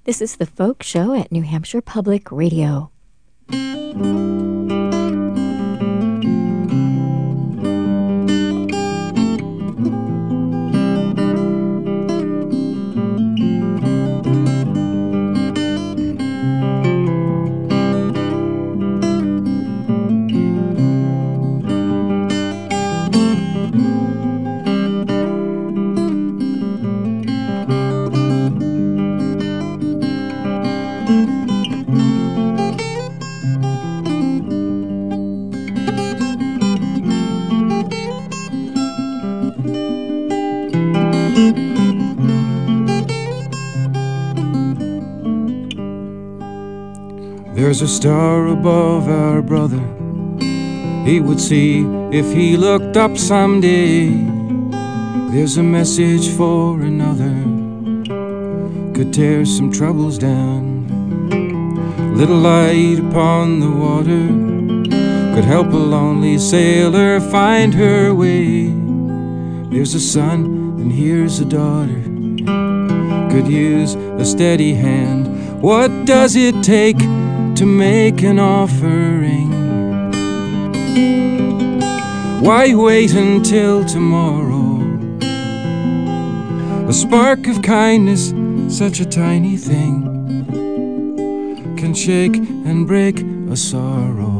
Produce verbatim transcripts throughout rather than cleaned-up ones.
This is The Folk Show at New Hampshire Public Radio. There's a star above our brother. He would see if he looked up someday. There's a message for another. Could tear some troubles down. Little light upon the water could help a lonely sailor find her way. There's a son and here's a daughter. Could use a steady hand. What does it take to make an offering? Why wait until tomorrow? A spark of kindness, such a tiny thing, can shake and break a sorrow.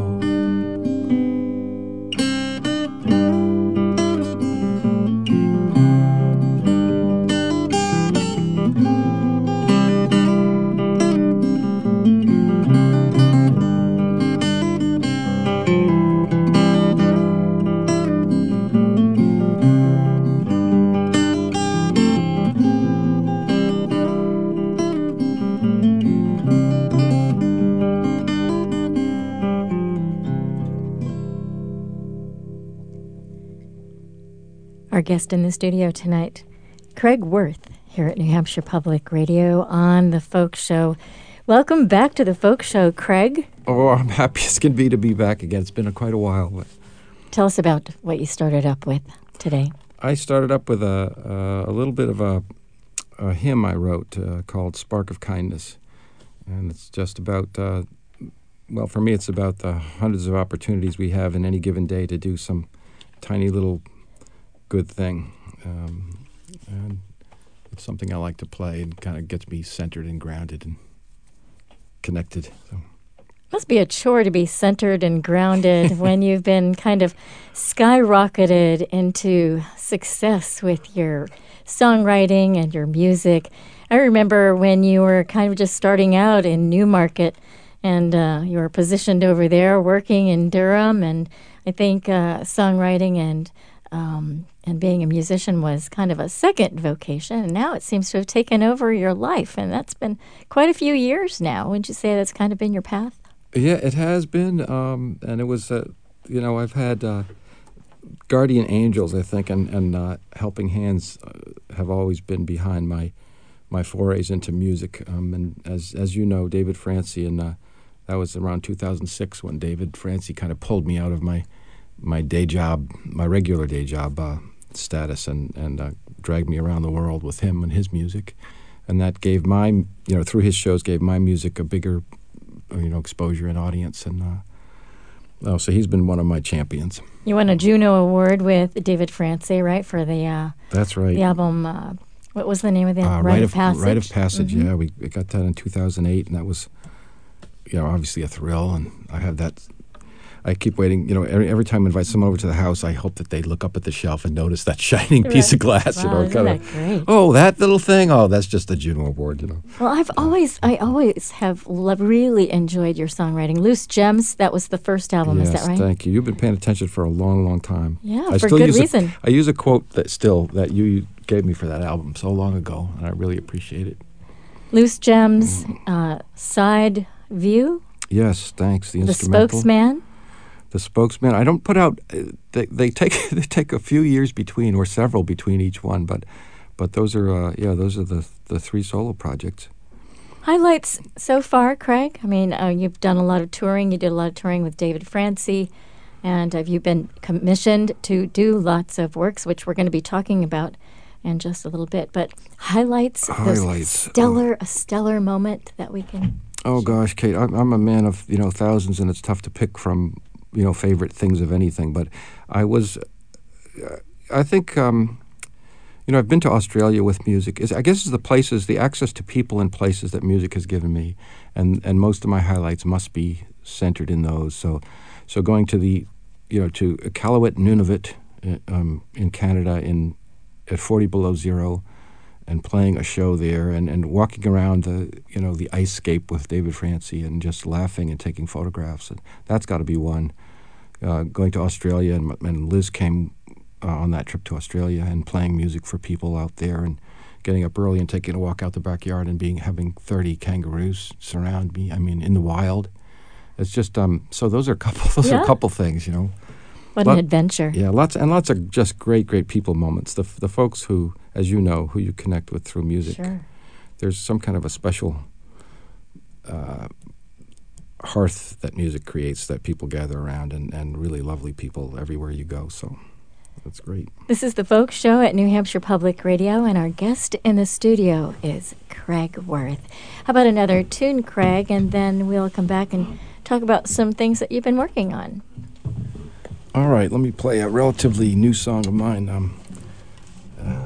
Our guest in the studio tonight, Craig Worth, here at New Hampshire Public Radio on The Folk Show. Welcome back to The Folk Show, Craig. Oh, I'm happy as can be to be back again. It's been a, quite a while. But tell us about what you started up with today. I started up with a, uh, a little bit of a, a hymn I wrote uh, called Spark of Kindness. And it's just about, uh, well, for me, it's about the hundreds of opportunities we have in any given day to do some tiny little good thing. Um, and it's something I like to play and kind of gets me centered and grounded and connected. So. Must be a chore to be centered and grounded when you've been kind of skyrocketed into success with your songwriting and your music. I remember when you were kind of just starting out in Newmarket and uh, you were positioned over there working in Durham, and I think uh, songwriting and um, and being a musician was kind of a second vocation, and now it seems to have taken over your life, and that's been quite a few years now. Wouldn't you say that's kind of been your path? Yeah, it has been, um, and it was, uh, you know, I've had uh, guardian angels, I think, and, and uh, helping hands uh, have always been behind my my forays into music. Um, and as as you know, David Francie, and uh, that was around two thousand six when David Francie kind of pulled me out of my my day job, my regular day job uh, status, and and uh, dragged me around the world with him and his music, and that gave my, you know, through his shows, gave my music a bigger, you know, exposure and audience, and uh, oh, so he's been one of my champions. You won a Juno Award with David Francie, right, for the uh, that's right, the album. Uh, what was the name of the uh, Rite, Rite of Passage? Rite of Passage. Mm-hmm. Yeah, we got that in two thousand eight, and that was, you know, obviously a thrill, and I have that. I keep waiting, you know, every, every time I invite someone over to the house, I hope that they look up at the shelf and notice that shining piece right. of glass. Wow, you know, isn't kind that of, great? Oh, that little thing. Oh, that's just the Juno Award, you know. Well, I've always, I always have lo- really enjoyed your songwriting. Loose Gems, that was the first album, yes, is that right? Thank you. You've been paying attention for a long, long time. Yeah, I for still good use reason. A, I use a quote that still that you gave me for that album so long ago, and I really appreciate it. Loose Gems, uh, Side View. Yes, thanks. The, the instrumental. Spokesman. The Spokesman. I don't put out. Uh, they they take they take a few years between, or several between each one, but but those are uh, yeah those are the the three solo projects. Highlights so far, Craig. I mean, uh, you've done a lot of touring. You did a lot of touring with David Francie, and have you been commissioned to do lots of works, which we're going to be talking about in just a little bit. But highlights, Highlights. stellar, a stellar moment that we can. Oh gosh, Kate, I'm, I'm a man of you know thousands, and it's tough to pick from you know favorite things of anything. But I was, uh, I think, um, you know, I've been to Australia with music. It's, I guess it's the places, the access to people and places that music has given me, and and most of my highlights must be centered in those. So, so going to the, you know, to Iqaluit, Nunavut, um, in Canada, in at forty below zero, and playing a show there, and, and walking around the you know the ice scape with David Francie, and just laughing and taking photographs, and that's got to be one. Uh, going to Australia, and, and Liz came uh, on that trip to Australia, and playing music for people out there, and getting up early and taking a walk out the backyard, and being having thirty kangaroos surround me. I mean, in the wild. It's just um. So those are a couple. Those Yeah. are a couple things, you know. What Lot- an adventure. Yeah, lots and lots of just great, great people moments. The the folks who, as you know, who you connect with through music. Sure. There's some kind of a special uh, hearth that music creates that people gather around, and, and really lovely people everywhere you go. So that's great. This is the Folk Show at New Hampshire Public Radio, and our guest in the studio is Craig Worth. How about another tune, Craig, and then we'll come back and talk about some things that you've been working on. All right, let me play a relatively new song of mine. Um, uh,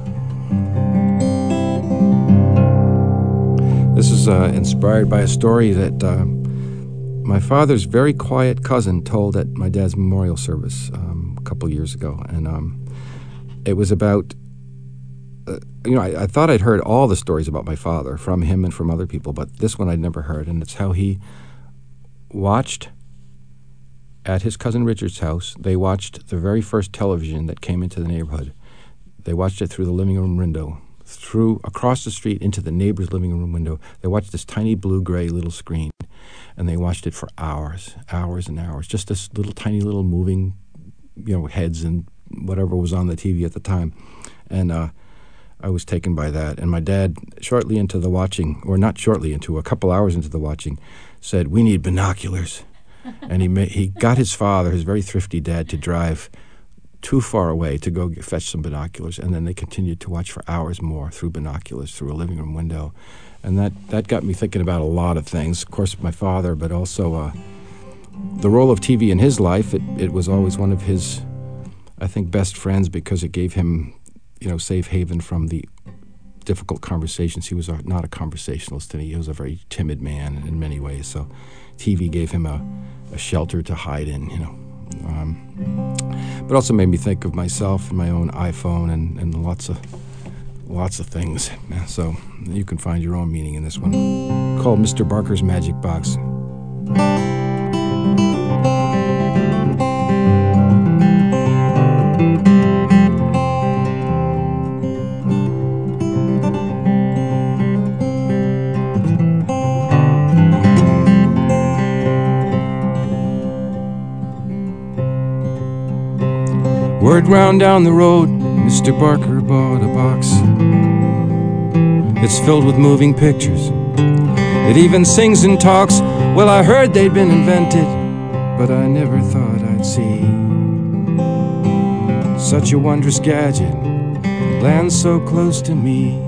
this is uh, inspired by a story that uh, my father's very quiet cousin told at my dad's memorial service um, a couple years ago. And um, it was about, uh, you know, I, I thought I'd heard all the stories about my father from him and from other people, but this one I'd never heard. And it's how he watched at his cousin Richard's house. They watched the very first television that came into the neighborhood. They watched it through the living room window, through across the street into the neighbor's living room window. They watched this tiny blue-gray little screen, and they watched it for hours, hours and hours. Just this little tiny little moving, you know, heads and whatever was on the T V at the time. And uh, I was taken by that. And my dad, shortly into the watching, or not shortly into, a couple hours into the watching, said, "We need binoculars." And he ma- he got his father, his very thrifty dad, to drive too far away to go get, fetch some binoculars, and then they continued to watch for hours more through binoculars, through a living room window. And that, that got me thinking about a lot of things. Of course, my father, but also uh, the role of T V in his life. It, it was always one of his, I think, best friends, because it gave him, you know, safe haven from the difficult conversations. He was a, not a conversationalist, and he was a very timid man in many ways. So T V gave him a, a shelter to hide in, you know. Um, but also made me think of myself and my own iPhone and, and lots of lots of things. So you can find your own meaning in this one, called Mister Barker's Magic Box. Word round down the road, Mister Barker bought a box. It's filled with moving pictures. It even sings and talks. Well, I heard they'd been invented, but I never thought I'd see such a wondrous gadget land so close to me.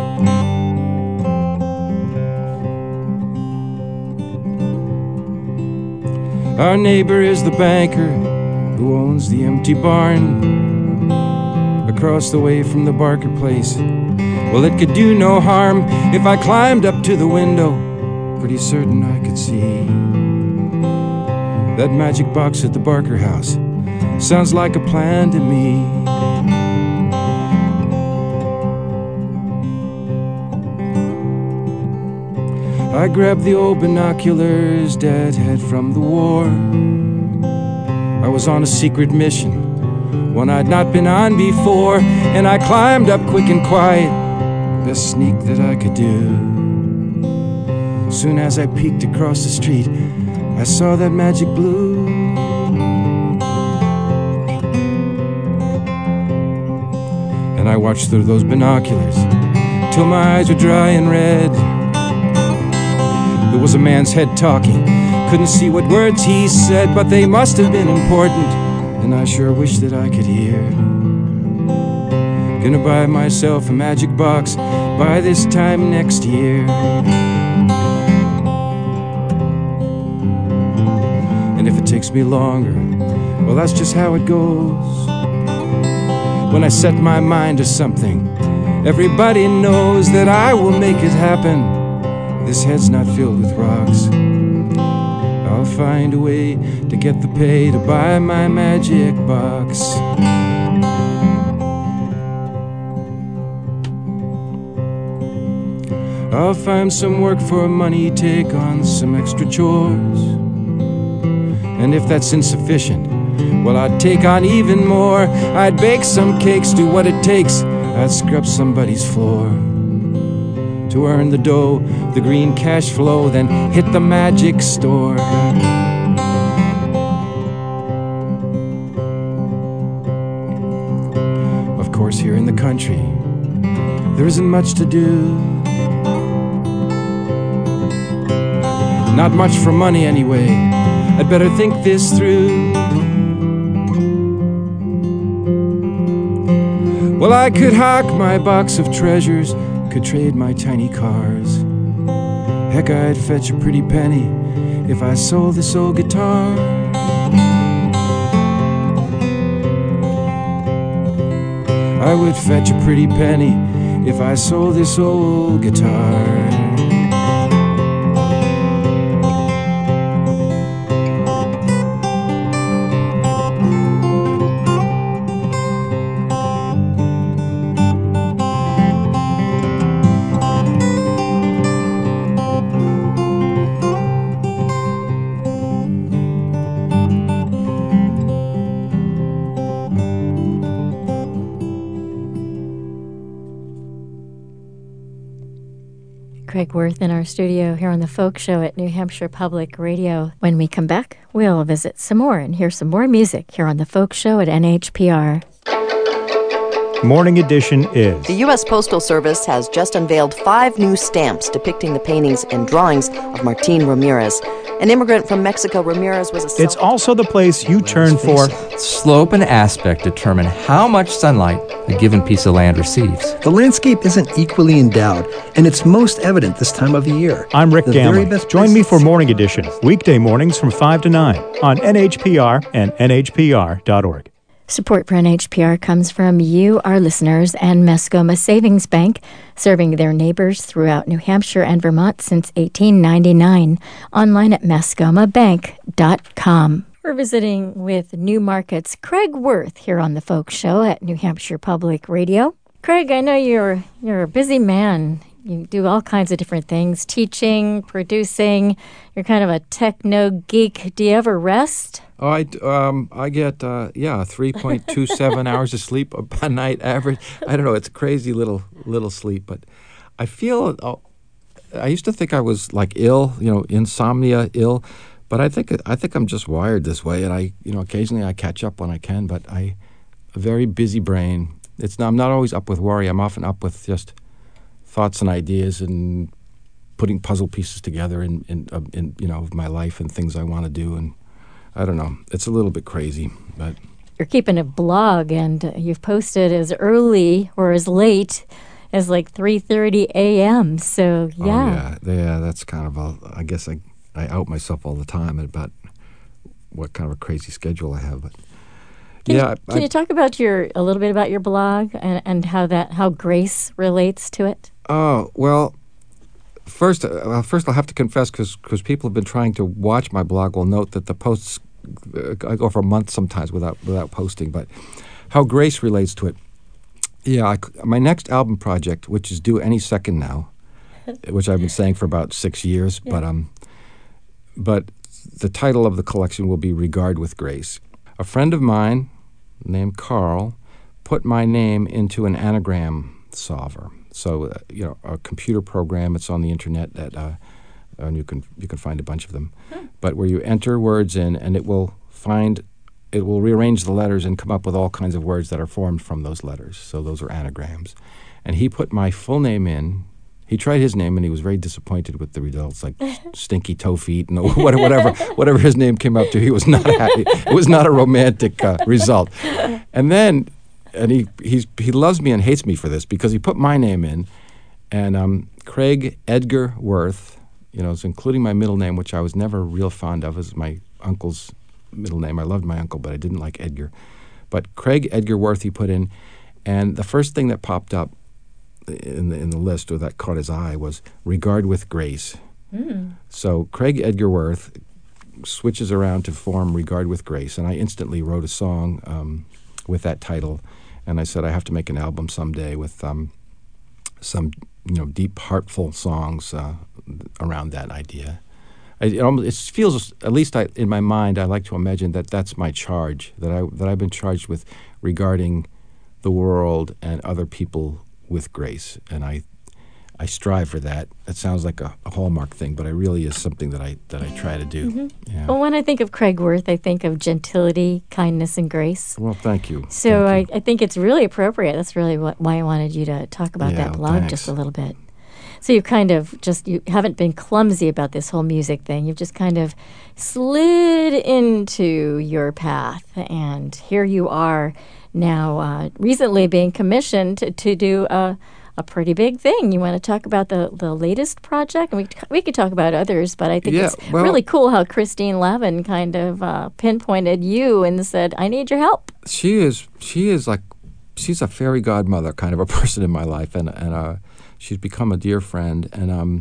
Our neighbor is the banker who owns the empty barn across the way from the Barker place. Well, it could do no harm if I climbed up to the window. Pretty certain I could see that magic box at the Barker house. Sounds like a plan to me. I grabbed the old binoculars Dad had from the war. I was on a secret mission, one I'd not been on before, and I climbed up quick and quiet, best sneak that I could do. Soon as I peeked across the street, I saw that magic blue. And I watched through those binoculars till my eyes were dry and red. There was a man's head talking. Couldn't see what words he said, but they must have been important, and I sure wish that I could hear. Gonna buy myself a magic box by this time next year. And if it takes me longer, well, that's just how it goes. When I set my mind to something, everybody knows that I will make it happen. This head's not filled with rocks. I'll find a way to get the pay to buy my magic box. I'll find some work for money, take on some extra chores. And if that's insufficient, well, I'd take on even more. I'd bake some cakes, do what it takes. I'd scrub somebody's floor to earn the dough, the green cash flow, then hit the magic store. Of course, here in the country, there isn't much to do. Not much for money anyway. I'd better think this through. Well, I could hawk my box of treasures, could trade my tiny cars. Heck, I'd fetch a pretty penny if I sold this old guitar. I would fetch a pretty penny if I sold this old guitar. Craig Worth in our studio here on the Folk Show at New Hampshire Public Radio. When we come back, we'll visit some more and hear some more music here on the Folk Show at N H P R. Morning Edition is... The U S Postal Service has just unveiled five new stamps depicting the paintings and drawings of Martin Ramirez. An immigrant from Mexico, Ramirez was a... It's also the place you turn for... Slope and aspect determine how much sunlight a given piece of land receives. The landscape isn't equally endowed, and it's most evident this time of the year. I'm Rick the Gamlin. Join me for Morning Edition, weekday mornings from five to nine on N H P R and N H P R dot org. Support for N H P R comes from you, our listeners, and Mascoma Savings Bank, serving their neighbors throughout New Hampshire and Vermont since eighteen ninety-nine. Online at mascoma bank dot com. We're visiting with Newmarket's Craig Worth here on the Folk Show at New Hampshire Public Radio. Craig, I know you're you're a busy man. You do all kinds of different things, teaching, producing. You're kind of a techno geek. Do you ever rest? Oh, I, um, I get, uh, yeah, three point two seven hours of sleep a night average. I don't know, it's a crazy little little sleep, but I feel, uh, I used to think I was like ill, you know, insomnia, ill, but I think I think I'm just wired this way, and I, you know, occasionally I catch up when I can, but I, a very busy brain. It's not, I'm not always up with worry. I'm often up with just thoughts and ideas and putting puzzle pieces together in, in, uh, in you know, my life and things I want to do, and I don't know. It's a little bit crazy, but... You're keeping a blog, and you've posted as early or as late as like three thirty a.m., so yeah. Oh, yeah, yeah, that's kind of a... I guess I, I out myself all the time about what kind of a crazy schedule I have, but... Can, yeah, you, can I, you talk about your a little bit about your blog and, and how that how Grace relates to it? Oh, well... First, uh, well, first I'll have to confess, because people have been trying to watch my blog will note that the posts, uh, I go for a month sometimes without without posting, but how Grace relates to it. Yeah, I, my next album project, which is due any second now, which I've been saying for about six years, yeah. but um, but the title of the collection will be Regard with Grace. A friend of mine named Carl put my name into an anagram solver. So, uh, you know, a computer program, it's on the internet, that, uh, and you can you can find a bunch of them. Hmm. But where you enter words in, and it will find, it will rearrange the letters and come up with all kinds of words that are formed from those letters. So those are anagrams. And he put my full name in. He tried his name, and he was very disappointed with the results, like Stinky Toe Feet, and whatever, whatever his name came up to. He was not happy. It was not a romantic uh, result. And then... and he he's he loves me and hates me for this because he put my name in, and um, Craig Edgar Worth, you know, it's including my middle name, which I was never real fond of, as my uncle's middle name. I loved my uncle, but I didn't like Edgar. But Craig Edgar Worth he put in, and the first thing that popped up in the in the list, or that caught his eye, was Regard with Grace. Mm. So Craig Edgar Worth switches around to form Regard with Grace, and I instantly wrote a song um, with that title, and I said I have to make an album someday with um, some you know deep, heartful songs uh, around that idea. I, it, almost, it feels, at least I, in my mind, I like to imagine that that's my charge, that I that I've been charged with regarding the world and other people with grace, and I I strive for that. It sounds like a, a Hallmark thing, but it really is something that I that I try to do. Mm-hmm. Yeah. Well, when I think of Craig Worth, I think of gentility, kindness, and grace. Well, thank you. So thank I, I think it's really appropriate. That's really what, why I wanted you to talk about Yeah, that blog thanks. just a little bit. So you kind of just, you haven't been clumsy about this whole music thing. You've just kind of slid into your path, and here you are now uh, recently being commissioned to, to do a, a pretty big thing. You want to talk about the, the latest project? And we, we could talk about others, but I think Yeah, it's well- really cool how Christine Lavin kind of uh, pinpointed you and said, I need your help. She is she is like she's a fairy godmother kind of a person in my life, and and uh, she's become a dear friend, and um,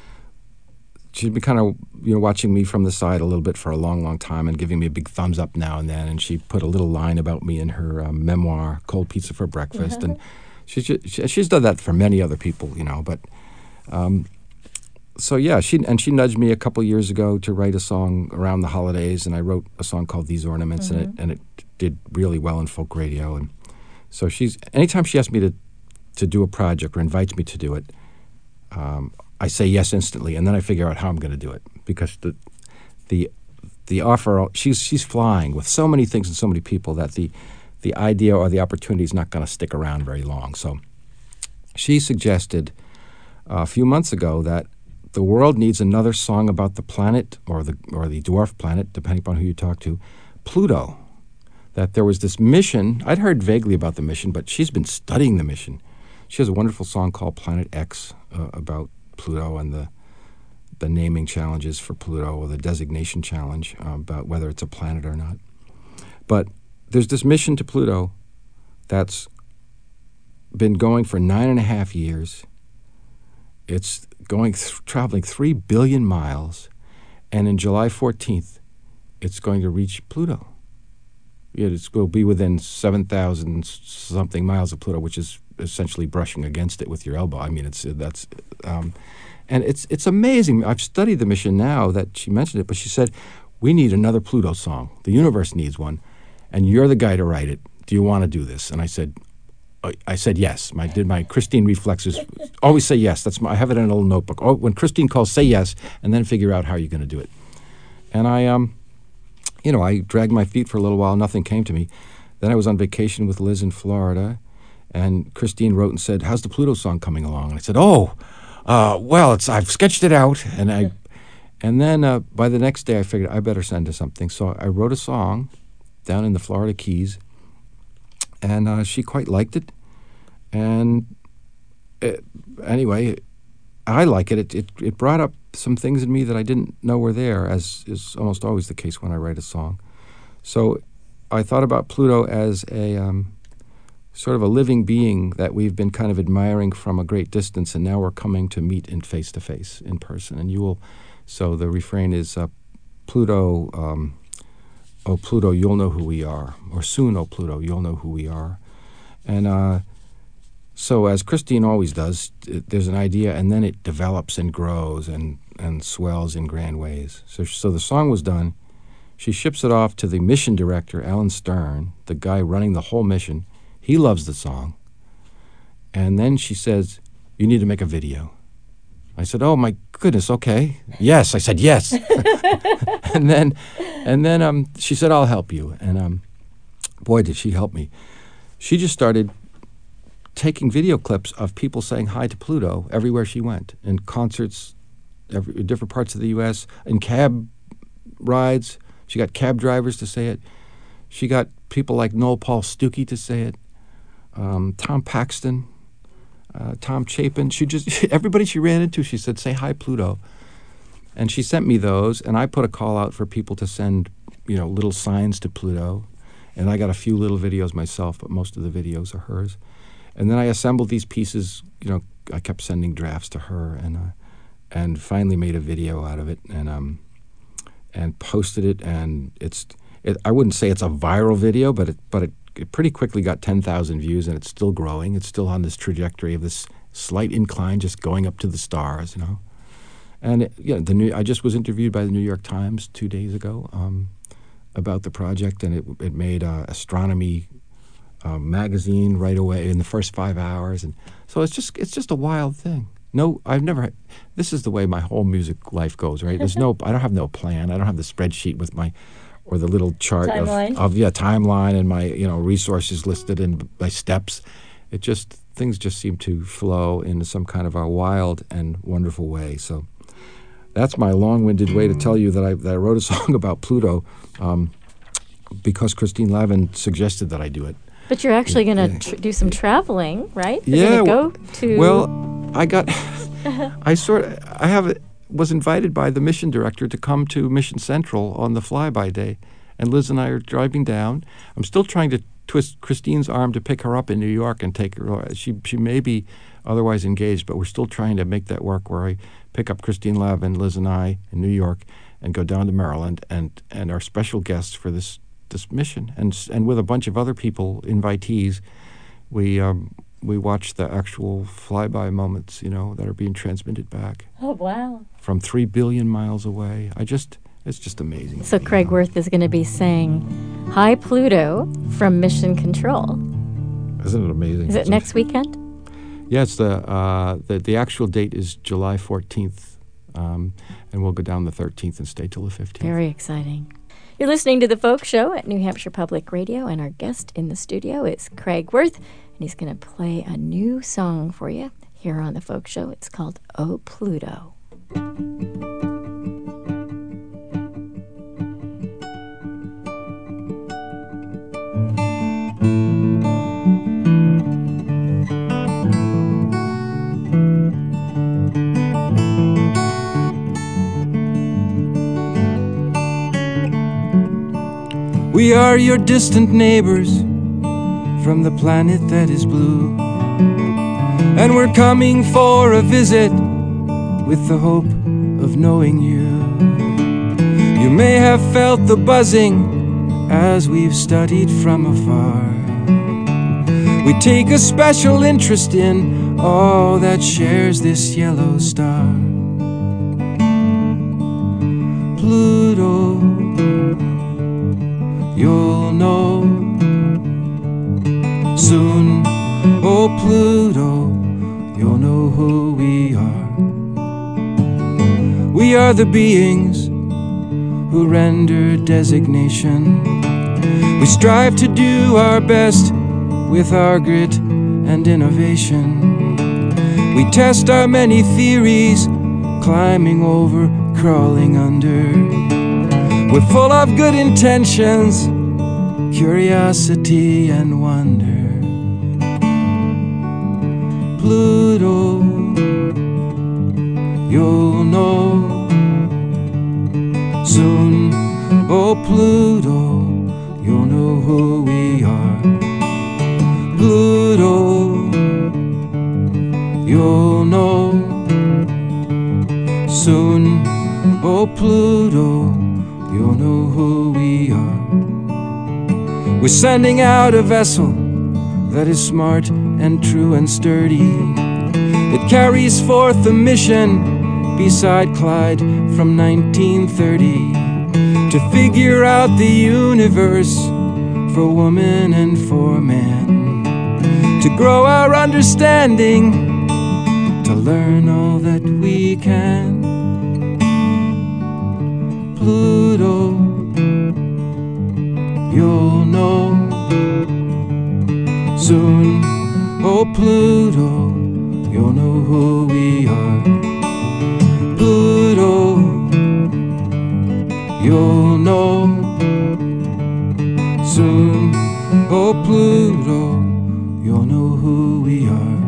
she's been kind of you know watching me from the side a little bit for a long, long time, and giving me a big thumbs up now and then. And she put a little line about me in her um, memoir, "Cold Pizza for Breakfast," and she's ju- she, she's done that for many other people, you know. But um, so yeah, she and she nudged me a couple years ago to write a song around the holidays, and I wrote a song called "These Ornaments," Mm-hmm. and it and it did really well in folk radio. And so she's anytime she asks me to to do a project or invites me to do it, um, I say yes instantly, and then I figure out how I'm going to do it, because the the the offer she's she's flying with so many things and so many people that the the idea or the opportunity is not going to stick around very long. So she suggested uh, a few months ago that the world needs another song about the planet or the or the dwarf planet, depending upon who you talk to, Pluto. That there was this mission. I'd heard vaguely about the mission, but she's been studying the mission. She has a wonderful song called Planet X uh, about Pluto and the the naming challenges for Pluto, or the designation challenge uh, about whether it's a planet or not. But there's this mission to Pluto that's been going for nine and a half years. It's going th- traveling three billion miles, and in July fourteenth, it's going to reach Pluto. It will be within seven thousand something miles of Pluto, which is essentially brushing against it with your elbow. I mean, it's that's, um, and it's it's amazing. I've studied the mission now that she mentioned it, but she said, we need another Pluto song. The universe needs one, and you're the guy to write it. Do you want to do this? And I said, I, I said yes. I did my Christine reflexes. Always say yes. That's my, I have it in a little notebook. Oh, when Christine calls, say yes, and then figure out how you're going to do it. And I um. You know, I dragged my feet for a little while. Nothing came to me. Then I was on vacation with Liz in Florida, and Christine wrote and said, "How's the Pluto song coming along?" And I said, "Oh, uh, well, it's I've sketched it out." And I, and then uh, by the next day, I figured I better send her something. So I wrote a song down in the Florida Keys, and uh, she quite liked it. And it, anyway, I like it. It, it. it brought up some things in me that I didn't know were there, as is almost always the case when I write a song. So I thought about Pluto as a um, sort of a living being that we've been kind of admiring from a great distance, and now we're coming to meet in face-to-face, in person. And you will, so the refrain is, uh, Pluto, um, oh Pluto, you'll know who we are. Or soon, oh Pluto, you'll know who we are. And uh, so as Christine always does, it, there's an idea, and then it develops and grows and and swells in grand ways. So, so the song was done. She ships it off to the mission director, Alan Stern, the guy running the whole mission. He loves the song. And then she says, you need to make a video. I said, oh, my goodness, okay. Yes, I said yes. and then and then um, she said, I'll help you. And um, boy, did she help me. She just started taking video clips of people saying hi to Pluto everywhere she went, in concerts, every, different parts of the U S, in cab rides. She got cab drivers to say it. She got people like Noel Paul Stookey to say it. um, Tom Paxton, uh, Tom Chapin. She just everybody she ran into, she said, "Say hi, Pluto." And she sent me those, and I put a call out for people to send, you know, little signs to Pluto. And I got a few little videos myself, but most of the videos are hers. And then I assembled these pieces. You know, I kept sending drafts to her, and uh, and finally made a video out of it, and um, and posted it. And it's, it, I wouldn't say it's a viral video, but it, but it, it pretty quickly got ten thousand views, and it's still growing. It's still on this trajectory of this slight incline, just going up to the stars, you know. And it, yeah, the new. I just was interviewed by the New York Times two days ago um, about the project, and it it made uh, astronomy uh, magazine right away in the first five hours, and so it's just it's just a wild thing. No, I've never. This is the way my whole music life goes, right? There's no. I don't have no plan. I don't have the spreadsheet with my, or the little chart of, of yeah timeline and my you know resources listed and my steps. It just things just seem to flow in some kind of a wild and wonderful way. So. That's my long-winded way to tell you that I, that I wrote a song about Pluto um, because Christine Lavin suggested that I do it. But you're actually going to yeah. tr- do some traveling, right? You're yeah. Go to. Well, I got. I sort of. I have a, was invited by the mission director to come to Mission Central on the flyby day, and Liz and I are driving down. I'm still trying to twist Christine's arm to pick her up in New York and take her. She she may be otherwise engaged, but we're still trying to make that work. Where I pick up Christine Lavin, Liz, and I in New York, and go down to Maryland, and and our special guests for this this mission, and and with a bunch of other people, invitees, we um, we watch the actual flyby moments, you know, that are being transmitted back. Oh wow! From three billion miles away. I just it's just amazing. So Craig Worth is going to be saying, "Hi Pluto" from Mission Control. Isn't it amazing? Is it next weekend? Yeah, it's the, uh, the the actual date is July fourteenth, um, and we'll go down the thirteenth and stay till the fifteenth. Very exciting. You're listening to The Folk Show at New Hampshire Public Radio, and our guest in the studio is Craig Worth, and he's going to play a new song for you here on The Folk Show. It's called Oh Pluto. We are your distant neighbors from the planet that is blue, and we're coming for a visit with the hope of knowing you. You may have felt the buzzing as we've studied from afar. We take a special interest in all that shares this yellow star. Pluto, you'll know soon. Oh Pluto, you'll know who we are. We are the beings who render designation. We strive to do our best with our grit and innovation. We test our many theories, climbing over, crawling under. We're full of good intentions, curiosity and wonder. Pluto, you'll know soon. Oh Pluto, you'll know who we are. Pluto, you'll know soon. Oh Pluto, you'll know who we are. We're sending out a vessel that is smart and true and sturdy. It carries forth a mission beside Clyde from nineteen thirty to figure out the universe for woman and for man, to grow our understanding, to learn all that we can. Pluto, you'll know soon. Oh Pluto, you'll know who we are. Pluto, you'll know soon. Oh Pluto, you'll know who we are.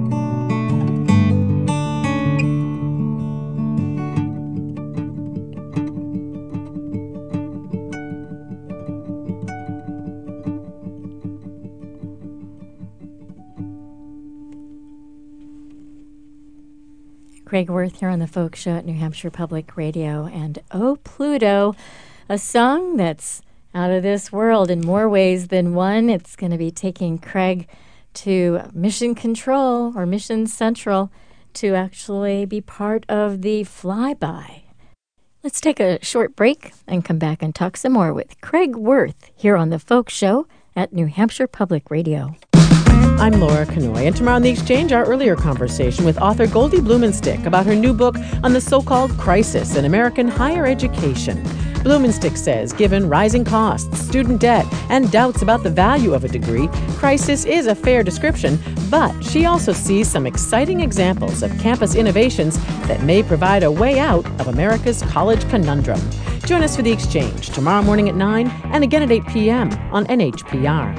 Craig Worth here on the Folk Show at New Hampshire Public Radio. And Oh Pluto, a song that's out of this world in more ways than one. It's going to be taking Craig to Mission Control or Mission Central to actually be part of the flyby. Let's take a short break and come back and talk some more with Craig Worth here on the Folk Show at New Hampshire Public Radio. I'm Laura Kanoy, and tomorrow on The Exchange, our earlier conversation with author Goldie Blumenstick about her new book on the so-called crisis in American higher education. Blumenstick says, given rising costs, student debt, and doubts about the value of a degree, crisis is a fair description, but she also sees some exciting examples of campus innovations that may provide a way out of America's college conundrum. Join us for The Exchange tomorrow morning at nine and again at eight p.m. on N H P R.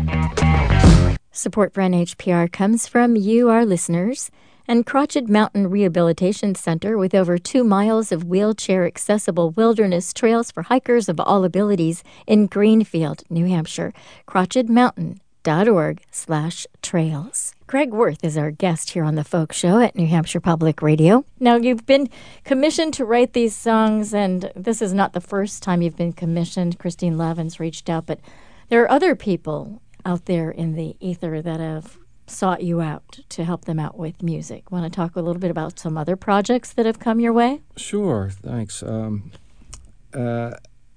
Support for N H P R comes from you, our listeners, and Crotched Mountain Rehabilitation Center with over two miles of wheelchair-accessible wilderness trails for hikers of all abilities in Greenfield, New Hampshire. crotchedmountain.org slash trails. Craig Worth is our guest here on the Folk Show at New Hampshire Public Radio. Now, you've been commissioned to write these songs, and this is not the first time you've been commissioned. Christine Levin's reached out, but there are other people out there in the ether that have sought you out to help them out with music. Want to talk a little bit about some other projects that have come your way? Sure, thanks. Um, uh,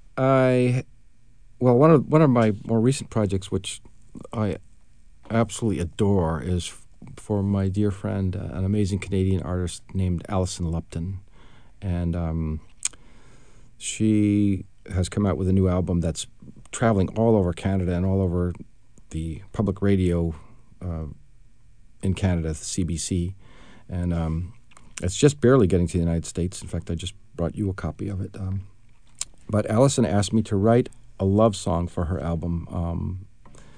I, well, one of one of my more recent projects, which I absolutely adore, is f- for my dear friend, uh, an amazing Canadian artist named Alison Lupton, and um, she has come out with a new album that's traveling all over Canada and all over the public radio uh, in Canada, the C B C, and um, it's just barely getting to the United States. In fact, I just brought you a copy of it. Um, but Alison asked me to write a love song for her album um,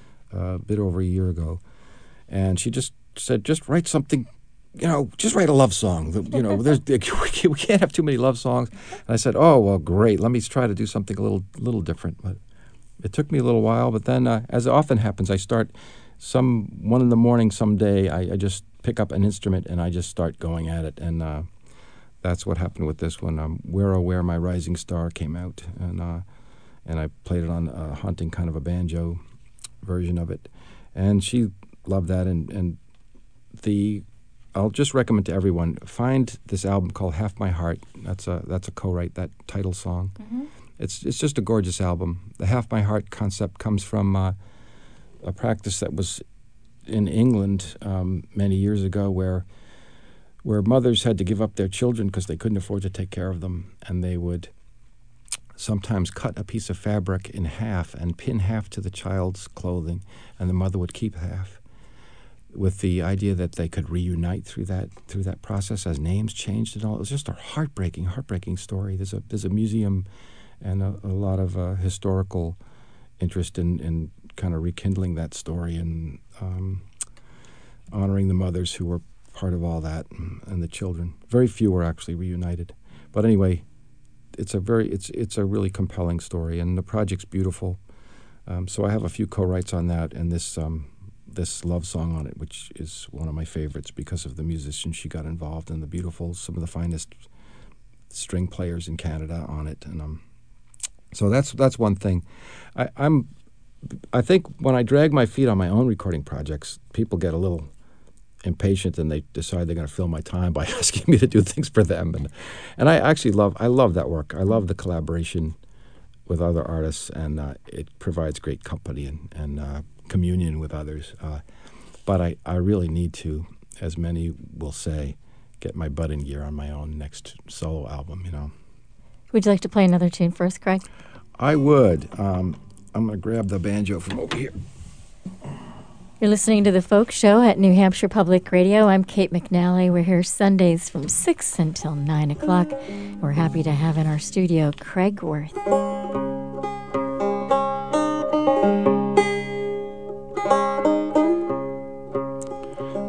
a bit over a year ago, and she just said, just write something, you know, just write a love song. You know, there's we can't have too many love songs. And I said, oh, well, great. Let me try to do something a little little different. But it took me a little while, but then, uh, as often happens, I start some one in the morning someday, I, I just pick up an instrument and I just start going at it. And uh, that's what happened with this one. Um, Where Oh Where My Rising Star came out, and uh, and I played it on a haunting kind of a banjo version of it. And she loved that. And, and the I'll just recommend to everyone, find this album called Half My Heart. That's a, that's a co-write, that title song. Mm-hmm. It's it's just a gorgeous album. The Half My Heart concept comes from uh, a practice that was in England um, many years ago, where where mothers had to give up their children because they couldn't afford to take care of them, and they would sometimes cut a piece of fabric in half and pin half to the child's clothing, and the mother would keep half, with the idea that they could reunite through that through that process as names changed and all. It was just a heartbreaking, heartbreaking story. There's a there's a museum and a, a lot of uh, historical interest in, in kind of rekindling that story and um, honoring the mothers who were part of all that, and, and the children. Very few were actually reunited. But anyway, it's a very it's it's a really compelling story, and the project's beautiful. Um, so I have a few co-writes on that, and this um, this love song on it, which is one of my favorites because of the musicians she got involved and the beautiful, some of the finest string players in Canada on it, and um. So that's that's one thing. I, I'm, I think when I drag my feet on my own recording projects, people get a little impatient and they decide they're going to fill my time by asking me to do things for them. And and I actually love I love that work. I love the collaboration with other artists, and uh, it provides great company and, and uh, communion with others. Uh, but I, I really need to, as many will say, get my butt in gear on my own next solo album, you know. Would you like to play another tune for us, Craig? I would. Um, I'm going to grab the banjo from over here. You're listening to The Folk Show at New Hampshire Public Radio. I'm Kate McNally. We're here Sundays from six until nine o'clock. We're happy to have in our studio Craig Worth.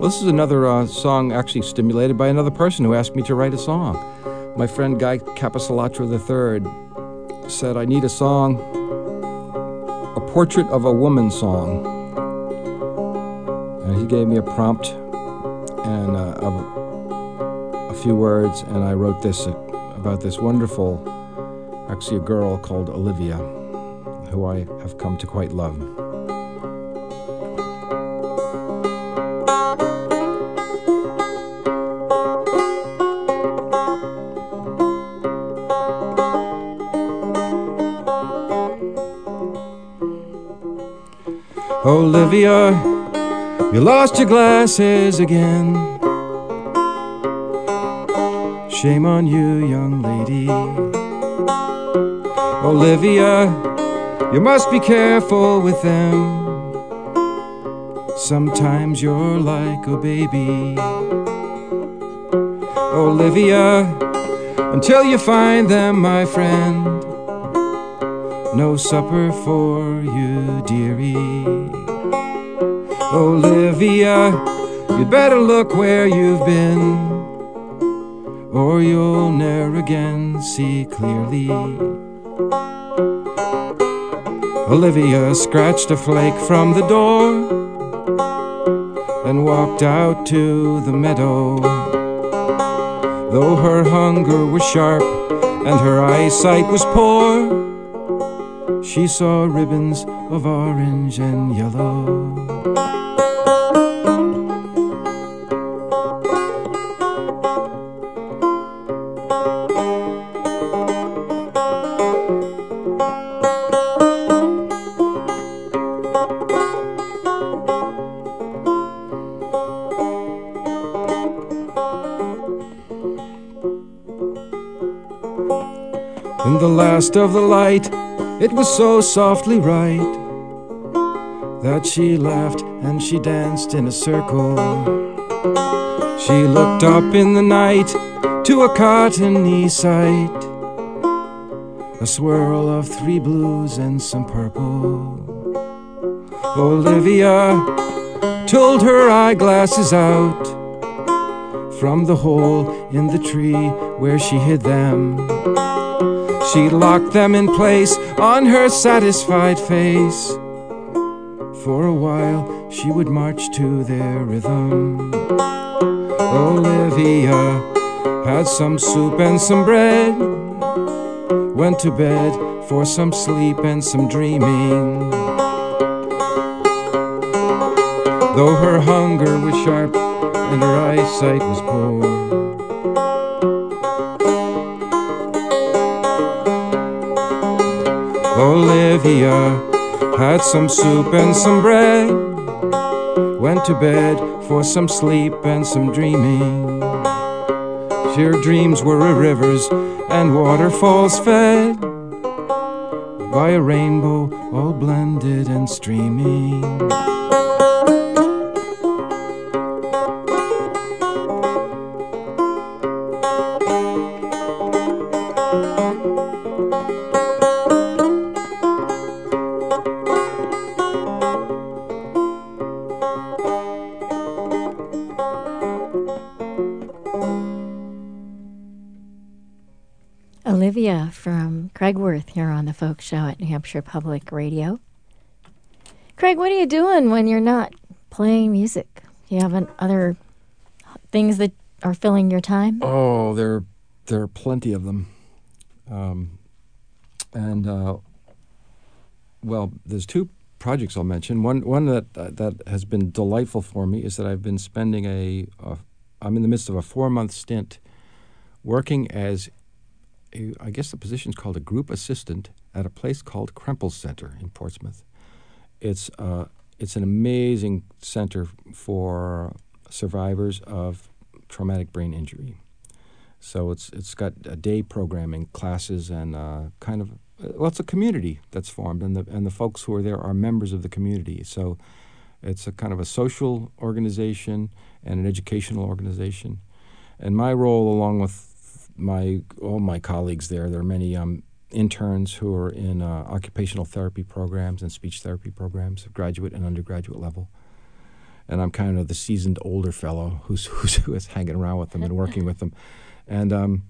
this is another uh, song actually stimulated by another person who asked me to write a song. My friend Guy Capisolatra the third said, I need a song, a portrait of a woman song. And he gave me a prompt and uh, of a few words, and I wrote this uh, about this wonderful, actually a girl called Olivia, who I have come to quite love. Olivia, you lost your glasses again. Shame on you, young lady. Olivia, you must be careful with them. Sometimes you're like a baby. Olivia, until you find them, my friend, no supper for you, dearie. Olivia, you'd better look where you've been, or you'll ne'er again see clearly. Olivia scratched a flake from the door and walked out to the meadow. Though her hunger was sharp and her eyesight was poor, she saw ribbons of orange and yellow. In the last of the light, it was so softly right that she laughed and she danced in a circle. She looked up in the night to a cottony sight, a swirl of three blues and some purple. Olivia pulled her eyeglasses out from the hole in the tree where she hid them. She locked them in place on her satisfied face. For a while she would march to their rhythm. Olivia had some soup and some bread, went to bed for some sleep and some dreaming. Though her hunger was sharp and her eyesight was poor, Olivia had some soup and some bread, went to bed for some sleep and some dreaming. Her dreams were rivers and waterfalls fed by a rainbow all blended and streaming. Olivia from Craig Worth here on the Folk Show at New Hampshire Public Radio. Craig, what are you doing when you're not playing music? Do you have an, other things that are filling your time? Oh, there, there are plenty of them. Um, and, uh, well, there's two projects I'll mention. One one that uh, that has been delightful for me is that I've been spending a, a I'm in the midst of a four-month stint working as A, I guess the position is called a group assistant at a place called Krempel Center in Portsmouth. It's uh, it's an amazing center for survivors of traumatic brain injury. So it's it's got a day programming, classes, and uh, kind of well, it's a community that's formed, and the and the folks who are there are members of the community. So it's a kind of a social organization and an educational organization. And my role, along with my all my colleagues there, there are many um, interns who are in uh, occupational therapy programs and speech therapy programs at graduate and undergraduate level. and I'm kind of the seasoned older fellow who's who's who is hanging around with them and working with them, and um,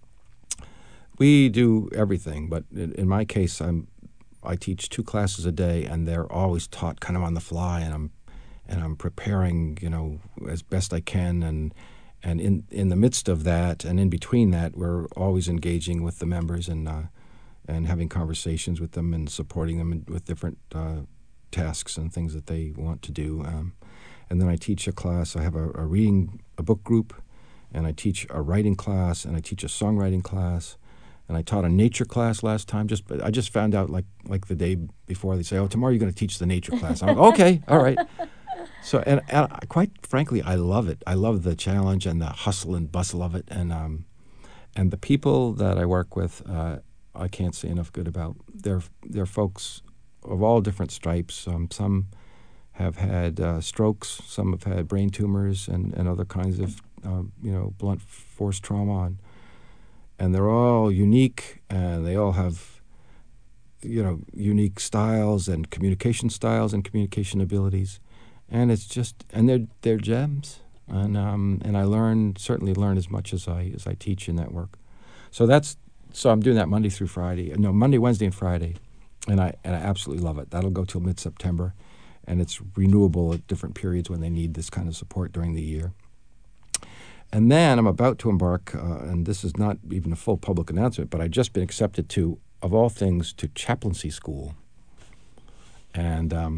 we do everything. But in, in my case, I'm I teach two classes a day, and they're always taught kind of on the fly, and I'm and I'm preparing, you know, as best I can, and and in in the midst of that, and in between that, we're always engaging with the members and uh, and having conversations with them and supporting them with different uh, tasks and things that they want to do. Um, and then I teach a class. I have a, a reading a book group, and I teach a writing class, and I teach a songwriting class. And I taught a nature class last time. Just I just found out like like the day before, they say, "Oh, tomorrow you're going to teach the nature class." I'm like, "Okay, all right." So and, and I, quite frankly, I love it. I love the challenge and the hustle and bustle of it, and um, and the people that I work with, uh, I can't say enough good about. They're they're folks of all different stripes. Um, some have had uh, strokes, some have had brain tumors, and, and other kinds of uh, you know blunt force trauma. And, And they're all unique, and they all have, you know, unique styles and communication styles and communication abilities, and it's just, and they're they're gems, and um, and I learn certainly learn as much as I as I teach in that work. So that's so I'm doing that Monday through Friday, no Monday, Wednesday, and Friday, and I and I absolutely love it. That'll go till mid September, and it's renewable at different periods when they need this kind of support during the year. And then I'm about to embark, uh, and this is not even a full public announcement, but I've just been accepted to, of all things, to chaplaincy school. And um,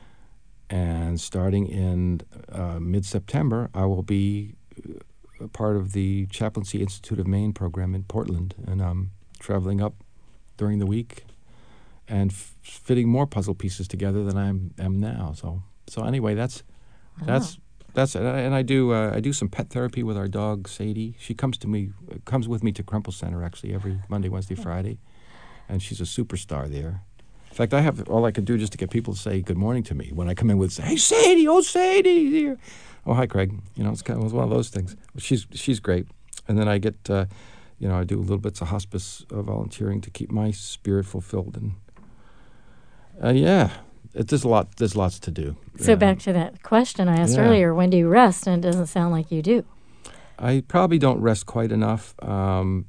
and starting in uh, mid-September, I will be a part of the Chaplaincy Institute of Maine program in Portland, and I'm traveling up during the week and f- fitting more puzzle pieces together than I am now. So so anyway, that's that's. That's and I do uh, I do some pet therapy with our dog Sadie. She comes to me comes with me to Krempel Center actually every Monday, Wednesday, Friday, and she's a superstar there. In fact, I have all I can do just to get people to say good morning to me when I come in with say, "Hey Sadie, oh Sadie here." Oh hi Craig, you know it's kind of it was one of those things. She's she's great, and then I get uh, you know I do a little bits of hospice uh, volunteering to keep my spirit fulfilled, and uh, yeah. It, there's a lot. There's lots to do. So um, back to that question I asked yeah. earlier: when do you rest? And it doesn't sound like you do. I probably don't rest quite enough, um,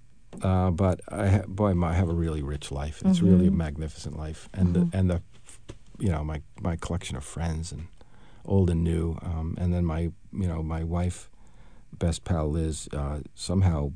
uh, but I ha- boy, my, I have a really rich life. It's Mm-hmm. really a magnificent life, and Mm-hmm. the, and the, you know, my my collection of friends and old and new, um, and then my you know my wife, best pal Liz, uh, somehow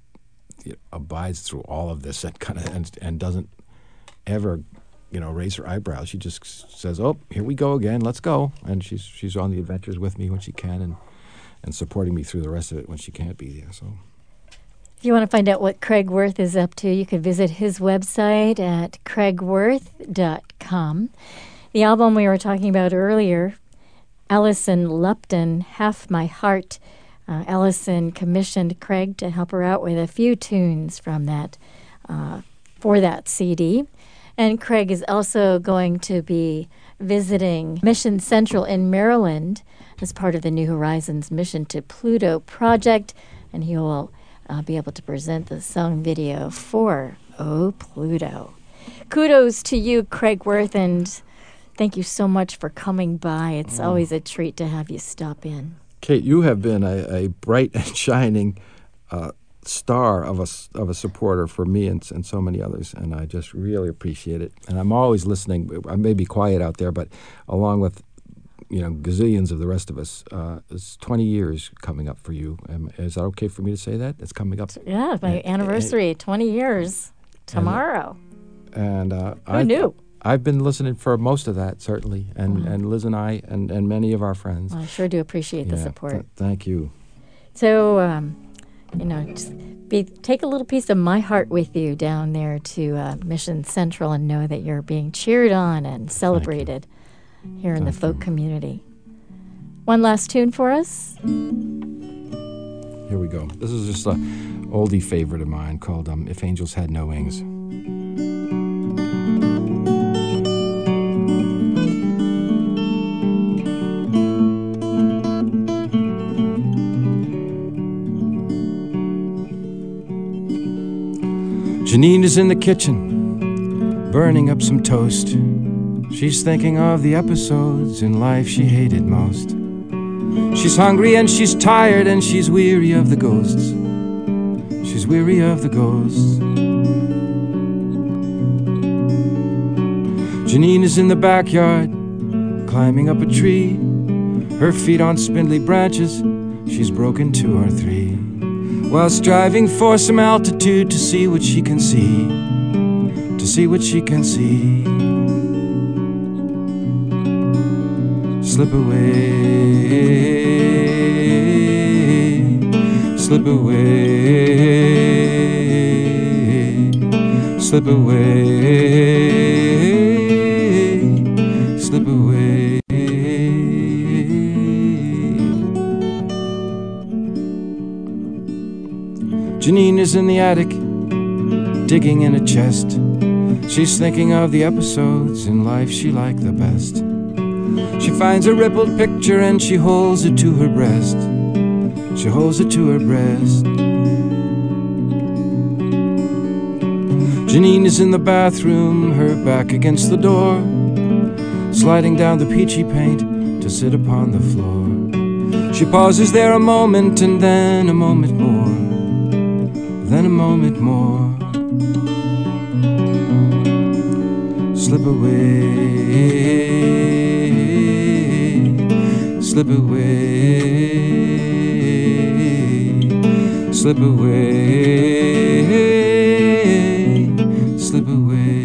you know, abides through all of this and kind of and, and doesn't ever. You know, raise her eyebrows. She just says, "Oh, here we go again. Let's go." And she's she's on the adventures with me when she can, and and supporting me through the rest of it when she can't be there. So, if you want to find out what Craig Worth is up to, you can visit his website at craig worth dot com. The album we were talking about earlier, Allison Lupton, "Half My Heart." Uh, Allison commissioned Craig to help her out with a few tunes from that uh, for that C D. And Craig is also going to be visiting Mission Central in Maryland as part of the New Horizons Mission to Pluto project, and he will uh, be able to present the song video for Oh Pluto. Kudos to you, Craig Worth, and thank you so much for coming by. It's oh. always a treat to have you stop in. Kate, you have been a, a bright and shining uh, star of a, of a supporter for me and, and so many others, and I just really appreciate it. And I'm always listening. I may be quiet out there, but along with you know gazillions of the rest of us, uh, it's twenty years coming up for you. Um, is that okay for me to say that? It's coming up. Yeah, my and, anniversary, and, twenty years tomorrow. And, and uh, who I, knew? I've been listening for most of that, certainly, and, mm-hmm. and Liz and I and, and many of our friends. Well, I sure do appreciate yeah, the support. Th- thank you. So. Um, You know, just be, take a little piece of my heart with you down there to uh, Mission Central and know that you're being cheered on and celebrated here in Thank the folk you. community. One last tune for us. Here we go. This is just an oldie favorite of mine called um, If Angels Had No Wings. Janine is in the kitchen, burning up some toast. She's thinking of the episodes in life she hated most. She's hungry and she's tired and she's weary of the ghosts. She's weary of the ghosts. Janine is in the backyard, climbing up a tree. Her feet on spindly branches, she's broken two or three, while striving for some altitude to see what she can see, to see what she can see. Slip away, slip away, slip away, slip away. Janine is in the attic, digging in a chest. She's thinking of the episodes in life she liked the best. She finds a rippled picture and she holds it to her breast. She holds it to her breast. Janine is in the bathroom, her back against the door, sliding down the peachy paint to sit upon the floor. She pauses there a moment and then a moment more, then a moment more. Slip away, slip away, slip away, slip away.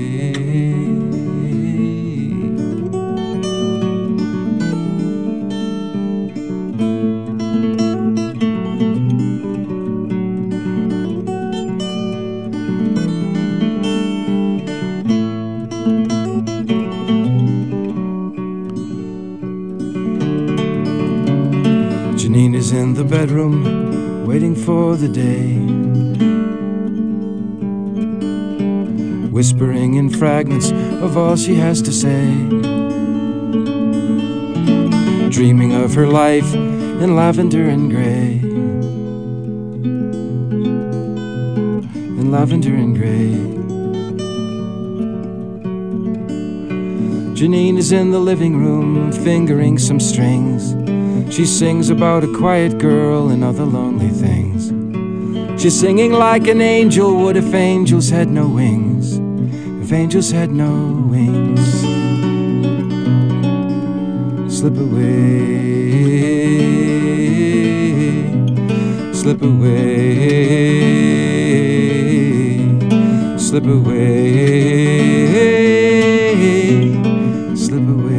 Janine is in the bedroom, waiting for the day, whispering in fragments of all she has to say, dreaming of her life in lavender and gray, in lavender and gray. Janine is in the living room, fingering some strings. She sings about a quiet girl and other lonely things. She's singing like an angel would if angels had no wings, if angels had no wings. Slip away, slip away, slip away, slip away.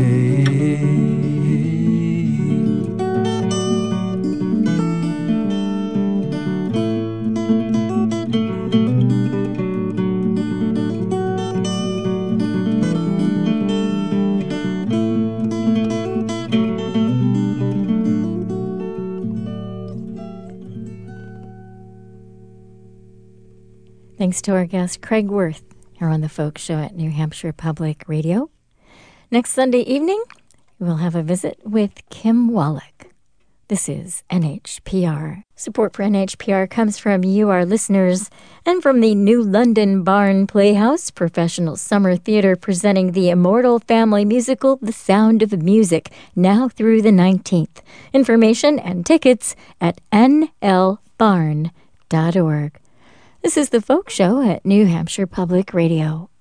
Thanks to our guest, Craig Worth, here on The Folk Show at New Hampshire Public Radio. Next Sunday evening, we'll have a visit with Kim Wallach. This is N H P R. Support for N H P R comes from you, our listeners, and from the New London Barn Playhouse, professional summer theater presenting the immortal family musical, The Sound of Music, now through the nineteenth. Information and tickets at N L barn dot org. This is The Folk Show at New Hampshire Public Radio.